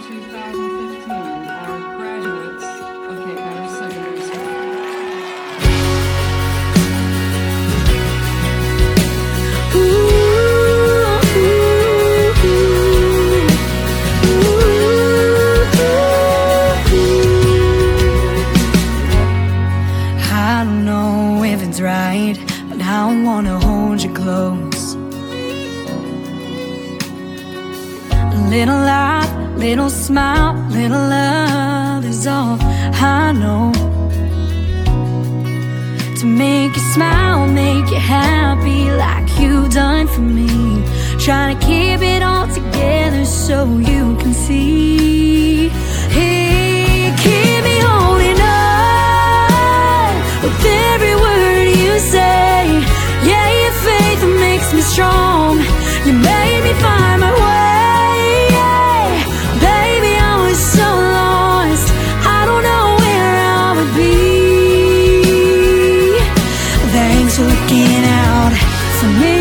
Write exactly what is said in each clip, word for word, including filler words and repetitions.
two thousand fifteen are graduates of Kate Meadows Secondary School. I don't know if it's right, but I wanna hold you close. A little laugh, little smile, little love is all I know. To make you smile, make you happy like you've done for me. Trying to keep it all together so you can see. Hey, keep me holding on with every word you say. Yeah, your faith makes me strong. You made me find my way. Yeah. Baby, I was so lost, I don't know where I would be. Thanks for looking out for me.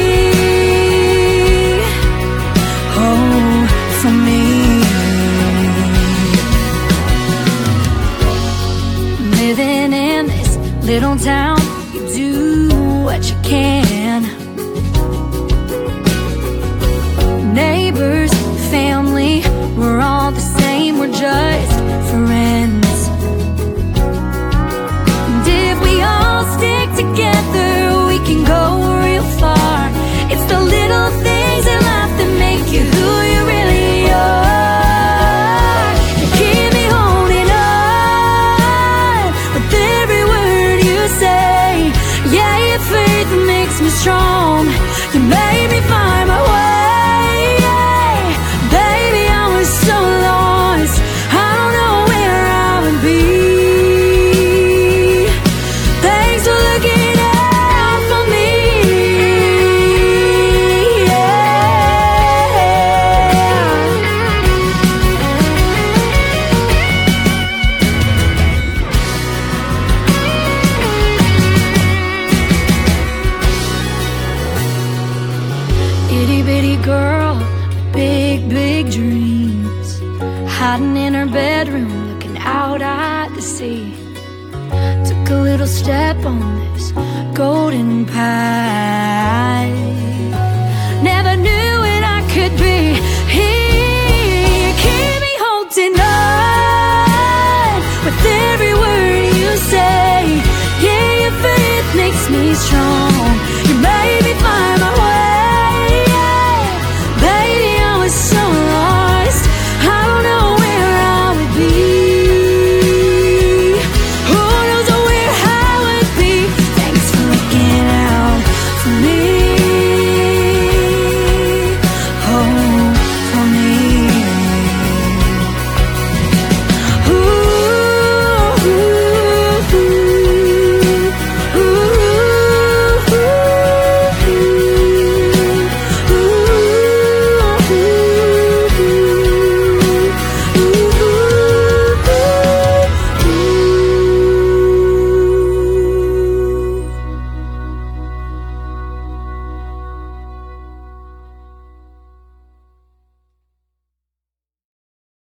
Oh, for me. Living in this little town, you do what you can. Neighbors, family, we're all the same, we're just friends. And if we all stick together, we can go real far. It's the little things in life that make you who you really are. You keep me holding on with every word you say. Yeah, your faith makes me strong. You made me find my way. Itty bitty girl, big, big dreams, hiding in her bedroom, looking out at the sea. Took a little step on this golden path.